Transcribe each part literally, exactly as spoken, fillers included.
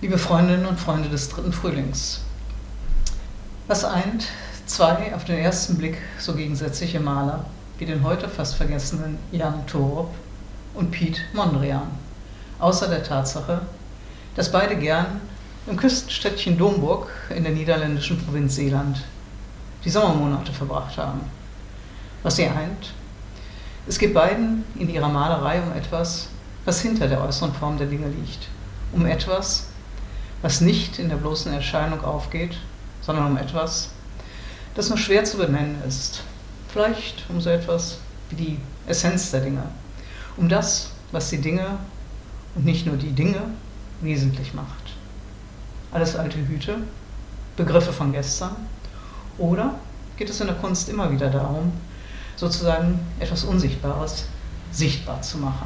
Liebe Freundinnen und Freunde des dritten Frühlings, was eint zwei auf den ersten Blick so gegensätzliche Maler wie den heute fast vergessenen Jan Toorop und Piet Mondrian, außer der Tatsache, dass beide gern im Küstenstädtchen Domburg in der niederländischen Provinz Zeeland die Sommermonate verbracht haben. Was sie eint: Es geht beiden in ihrer Malerei um etwas, was hinter der äußeren Form der Dinge liegt, um etwas, was nicht in der bloßen Erscheinung aufgeht, sondern um etwas, das nur schwer zu benennen ist. Vielleicht um so etwas wie die Essenz der Dinge, um das, was die Dinge und nicht nur die Dinge wesentlich macht. Alles alte Hüte, Begriffe von gestern, oder geht es in der Kunst immer wieder darum, sozusagen etwas Unsichtbares sichtbar zu machen?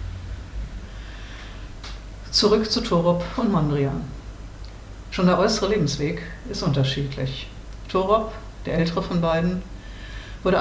Zurück zu Toorop und Mondrian. Schon der äußere Lebensweg ist unterschiedlich. Toorop, der ältere von beiden, wurde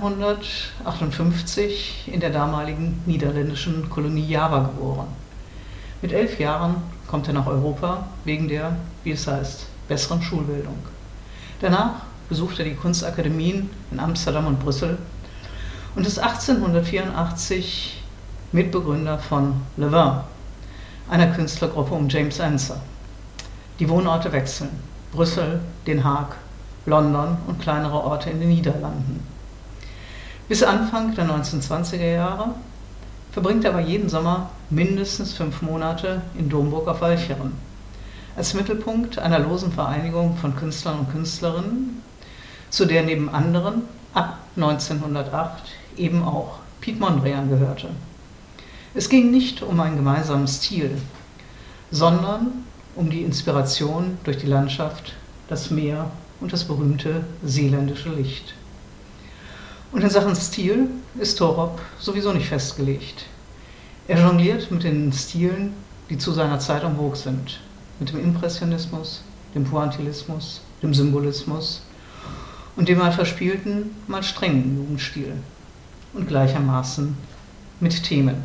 achtzehnhundertachtundfünfzig in der damaligen niederländischen Kolonie Java geboren. Mit elf Jahren kommt er nach Europa wegen der, wie es heißt, besseren Schulbildung. Danach besucht er die Kunstakademien in Amsterdam und Brüssel und ist achtzehnhundertvierundachtzig Mitbegründer von Le Vin, einer Künstlergruppe um James Ensor. Die Wohnorte wechseln: Brüssel, Den Haag, London und kleinere Orte in den Niederlanden. Bis Anfang der neunzehnhundertzwanziger Jahre verbringt er aber jeden Sommer mindestens fünf Monate in Domburg auf Walcheren, als Mittelpunkt einer losen Vereinigung von Künstlern und Künstlerinnen, zu der neben anderen ab neunzehnhundertacht eben auch Piet Mondrian gehörte. Es ging nicht um einen gemeinsamen Stil, sondern um die Inspiration durch die Landschaft, das Meer und das berühmte seeländische Licht. Und in Sachen Stil ist Toorop sowieso nicht festgelegt. Er jongliert mit den Stilen, die zu seiner Zeit en vogue sind, mit dem Impressionismus, dem Pointillismus, dem Symbolismus und dem mal verspielten, mal strengen Jugendstil und gleichermaßen mit Themen.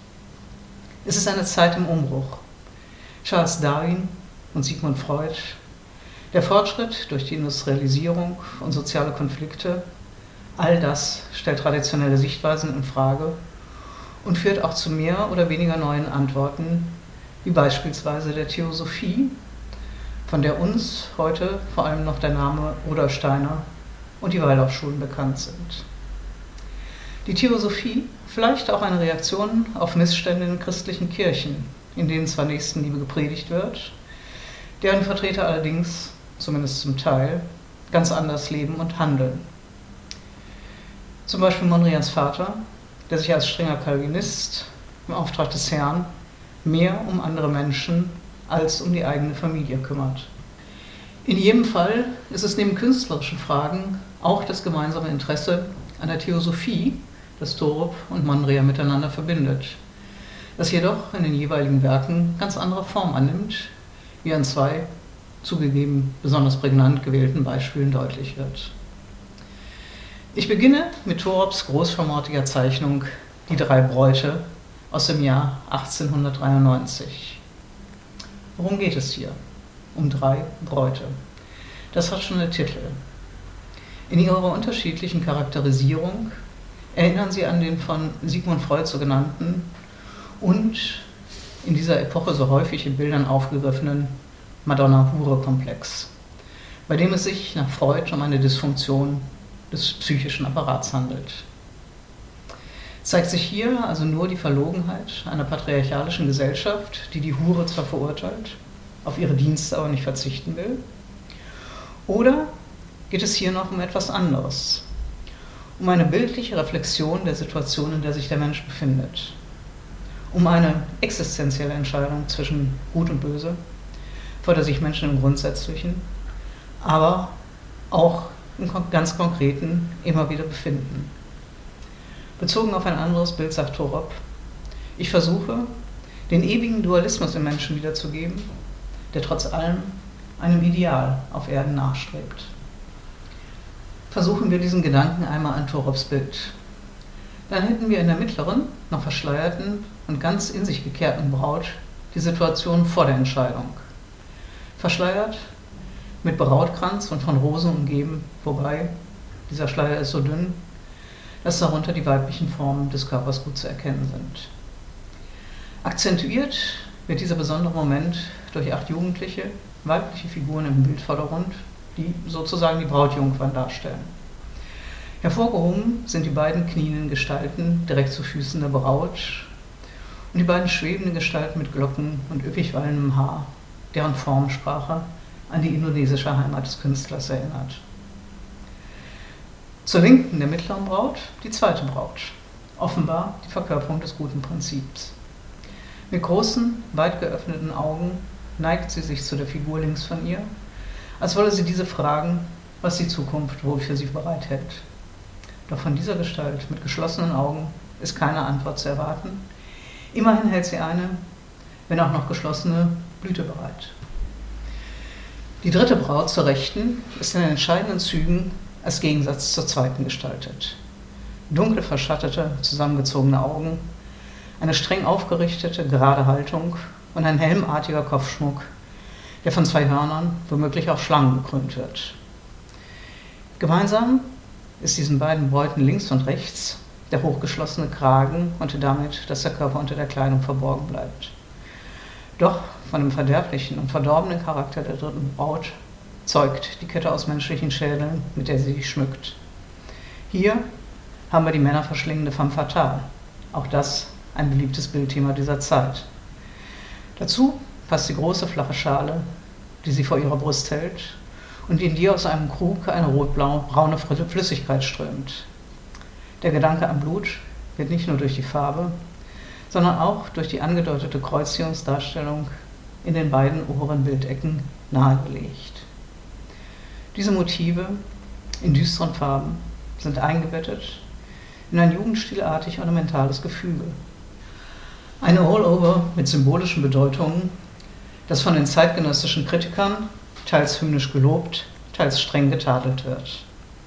Es ist eine Zeit im Umbruch. Charles Darwin und Sigmund Freud, der Fortschritt durch die Industrialisierung und soziale Konflikte, all das stellt traditionelle Sichtweisen in Frage und führt auch zu mehr oder weniger neuen Antworten, wie beispielsweise der Theosophie, von der uns heute vor allem noch der Name Rudolf Steiner und die Waldorfschulen bekannt sind. Die Theosophie, vielleicht auch eine Reaktion auf Missstände in christlichen Kirchen, in denen zwar Nächstenliebe gepredigt wird, deren Vertreter allerdings, zumindest zum Teil, ganz anders leben und handeln. Zum Beispiel Mondrians Vater, der sich als strenger Calvinist im Auftrag des Herrn mehr um andere Menschen als um die eigene Familie kümmert. In jedem Fall ist es neben künstlerischen Fragen auch das gemeinsame Interesse an der Theosophie, das Toorop und Mondrian miteinander verbindet, das jedoch in den jeweiligen Werken ganz andere Form annimmt, wie an zwei zugegeben besonders prägnant gewählten Beispielen deutlich wird. Ich beginne mit Toorops großformatiger Zeichnung Die drei Bräute aus dem Jahr achtzehnhundertdreiundneunzig. Worum geht es hier? Um drei Bräute. Das hat schon der Titel. In ihrer unterschiedlichen Charakterisierung erinnern sie an den von Sigmund Freud so genannten und in dieser Epoche so häufig in Bildern aufgegriffenen Madonna-Hure-Komplex, bei dem es sich nach Freud um eine Dysfunktion des psychischen Apparats handelt. Zeigt sich hier also nur die Verlogenheit einer patriarchalischen Gesellschaft, die die Hure zwar verurteilt, auf ihre Dienste aber nicht verzichten will? Oder geht es hier noch um etwas anderes? Um eine bildliche Reflexion der Situation, in der sich der Mensch befindet? Um eine existenzielle Entscheidung zwischen Gut und Böse, vor der sich Menschen im Grundsätzlichen, aber auch im ganz Konkreten immer wieder befinden. Bezogen auf ein anderes Bild sagt Toorop: Ich versuche, den ewigen Dualismus im Menschen wiederzugeben, der trotz allem einem Ideal auf Erden nachstrebt. Versuchen wir diesen Gedanken einmal an Toorops Bild. Dann hätten wir in der mittleren, noch verschleierten und ganz in sich gekehrten Braut die Situation vor der Entscheidung. verschleiert, mit Brautkranz und von Rosen umgeben, wobei dieser Schleier ist so dünn, dass darunter die weiblichen Formen des Körpers gut zu erkennen sind. Akzentuiert wird dieser besondere Moment durch acht jugendliche, weibliche Figuren im Bildvordergrund, die sozusagen die Brautjungfern darstellen. Hervorgehoben sind die beiden knienden Gestalten direkt zu Füßen der Braut und die beiden schwebenden Gestalten mit Glocken und üppig wallendem Haar, deren Formensprache an die indonesische Heimat des Künstlers erinnert. Zur Linken der mittleren Braut die zweite Braut, offenbar die Verkörperung des guten Prinzips. Mit großen, weit geöffneten Augen neigt sie sich zu der Figur links von ihr, als wolle sie diese fragen, was die Zukunft wohl für sie bereithält. Doch von dieser Gestalt mit geschlossenen Augen ist keine Antwort zu erwarten. Immerhin hält sie eine, wenn auch noch geschlossene, Blüte bereit. Die dritte Braut zur Rechten ist in den entscheidenden Zügen als Gegensatz zur zweiten gestaltet. Dunkel verschattete, zusammengezogene Augen, eine streng aufgerichtete, gerade Haltung und ein helmartiger Kopfschmuck, der von zwei Hörnern, womöglich auch Schlangen gekrönt wird. Gemeinsam ist diesen beiden Bräuten links und rechts der hochgeschlossene Kragen und damit, dass der Körper unter der Kleidung verborgen bleibt. Doch von dem verderblichen und verdorbenen Charakter der dritten Braut zeugt die Kette aus menschlichen Schädeln, mit der sie sich schmückt. Hier haben wir die männerverschlingende femme fatale, auch das ein beliebtes Bildthema dieser Zeit. Dazu passt die große flache Schale, die sie vor ihrer Brust hält und in die aus einem Krug eine rotblau-braune Flüssigkeit strömt. Der Gedanke an Blut wird nicht nur durch die Farbe, sondern auch durch die angedeutete Kreuzigungsdarstellung in den beiden oberen Bildecken nahegelegt. Diese Motive in düsteren Farben sind eingebettet in ein jugendstilartig ornamentales Gefüge. Eine All-Over mit symbolischen Bedeutungen, das von den zeitgenössischen Kritikern teils hymnisch gelobt, teils streng getadelt wird.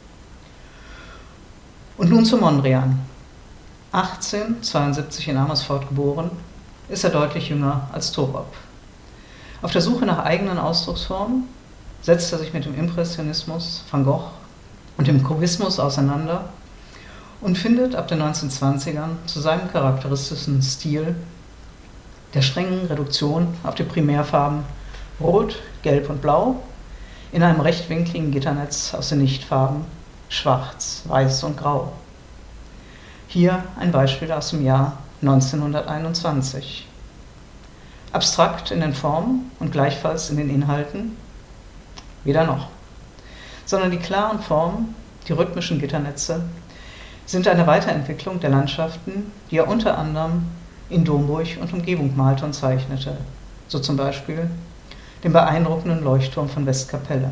Und nun zu Mondrian. achtzehnhundertzweiundsiebzig in Amersfoort geboren, ist er deutlich jünger als Toorop. Auf der Suche nach eigenen Ausdrucksformen setzt er sich mit dem Impressionismus, Van Gogh und dem Kubismus auseinander und findet ab den neunzehnhundertzwanzigern zu seinem charakteristischen Stil der strengen Reduktion auf die Primärfarben Rot, Gelb und Blau in einem rechtwinkligen Gitternetz aus den Nichtfarben Schwarz, Weiß und Grau. Hier ein Beispiel aus dem Jahr neunzehnhunderteinundzwanzig. Abstrakt in den Formen und gleichfalls in den Inhalten? Weder noch. Sondern die klaren Formen, die rhythmischen Gitternetze, sind eine Weiterentwicklung der Landschaften, die er unter anderem in Domburg und Umgebung malte und zeichnete, so zum Beispiel den beeindruckenden Leuchtturm von Westkapelle.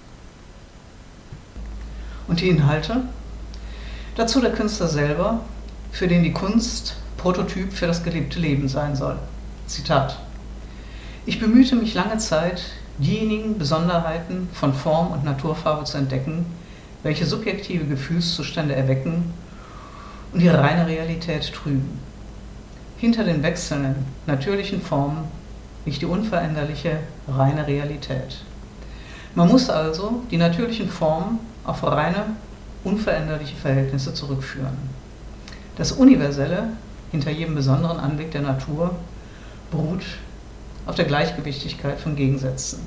Und die Inhalte? Dazu der Künstler selber, für den die Kunst Prototyp für das gelebte Leben sein soll. Zitat: Ich bemühte mich lange Zeit, diejenigen Besonderheiten von Form und Naturfarbe zu entdecken, welche subjektive Gefühlszustände erwecken und ihre reine Realität trüben. Hinter den wechselnden, natürlichen Formen liegt die unveränderliche, reine Realität. Man muss also die natürlichen Formen auf reine, unveränderliche Verhältnisse zurückführen. Das Universelle hinter jedem besonderen Anblick der Natur beruht auf der Gleichgewichtigkeit von Gegensätzen.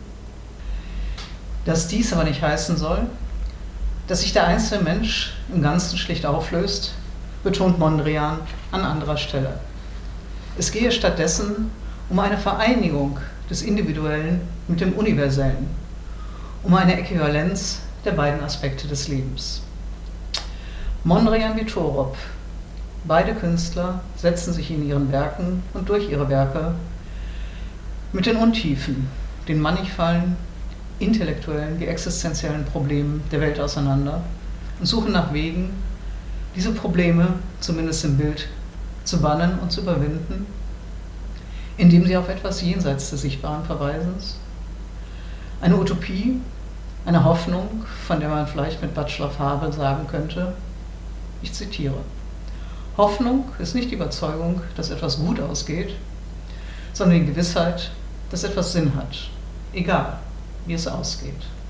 Dass dies aber nicht heißen soll, dass sich der einzelne Mensch im Ganzen schlicht auflöst, betont Mondrian an anderer Stelle. Es gehe stattdessen um eine Vereinigung des Individuellen mit dem Universellen, um eine Äquivalenz der beiden Aspekte des Lebens. Mondrian wie Toorop, beide Künstler setzen sich in ihren Werken und durch ihre Werke mit den Untiefen, den mannigfallen, intellektuellen wie existenziellen Problemen der Welt auseinander und suchen nach Wegen, diese Probleme, zumindest im Bild, zu bannen und zu überwinden, indem sie auf etwas jenseits des Sichtbaren verweisen. Eine Utopie, eine Hoffnung, von der man vielleicht mit Václav Havel sagen könnte, ich zitiere: Hoffnung ist nicht die Überzeugung, dass etwas gut ausgeht, sondern die Gewissheit, dass etwas Sinn hat, egal wie es ausgeht.